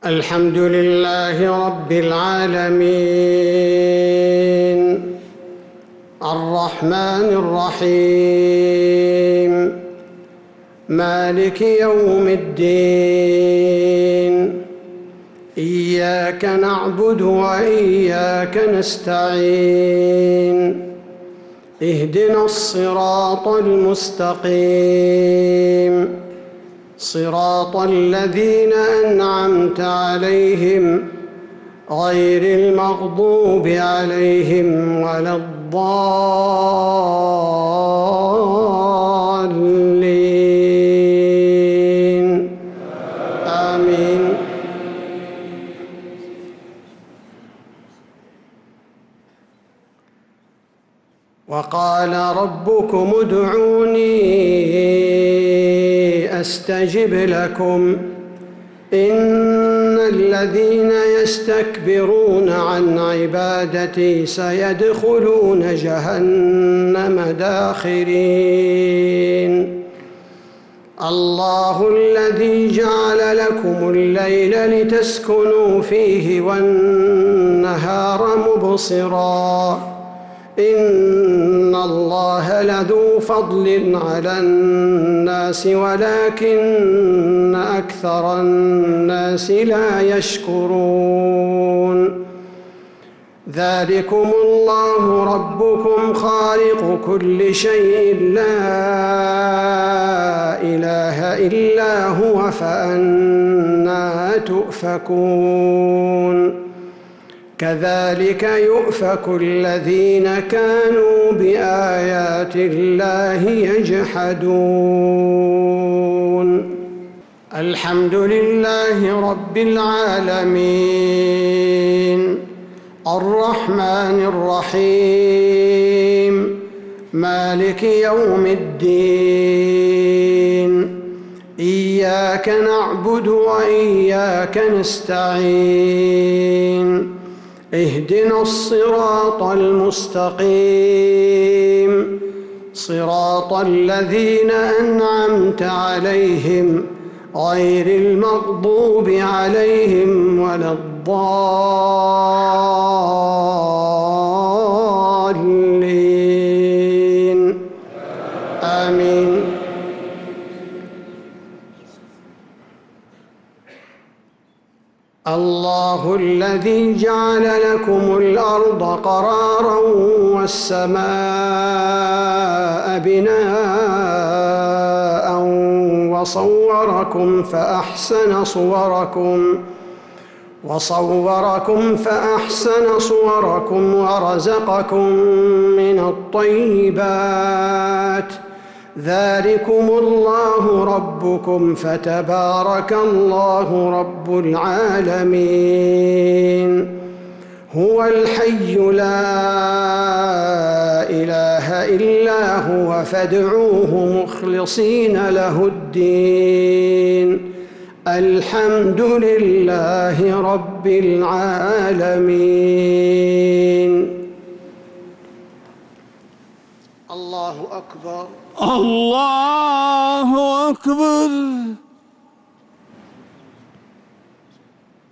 الحمد لله رب العالمين الرحمن الرحيم مالك يوم الدين إياك نعبد وإياك نستعين اهدنا الصراط المستقيم صراط الذين أنعمت عليهم غير المغضوب عليهم ولا الضالين آمين. وقال ربكم ادعوني أستجب لكم إن الذين يستكبرون عن عبادتي سيدخلون جهنم داخرين. الله الذي جعل لكم الليل لتسكنوا فيه والنهار مبصرا إن الله لذو فضل على الناس ولكن أكثر الناس لا يشكرون. ذلكم الله ربكم خالق كل شيء لا إله إلا هو فأنى تؤفكون. كذلك يؤفك الذين كانوا بآيات الله يجحدون. الحمد لله رب العالمين الرحمن الرحيم مالك يوم الدين إياك نعبد وإياك نستعين اهدنا الصراط المستقيم صراط الذين أنعمت عليهم غير المغضوب عليهم ولا الضالين آمين. الله الذي جعل لكم الأرض قرارا والسماء بناء وصوركم فأحسن صوركم ورزقكم من الطيبات ذلكم الله ربكم فتبارك الله رب العالمين. هو الحي لا إله إلا هو فادعوه مخلصين له الدين الحمد لله رب العالمين. الله أكبر. الله أكبر.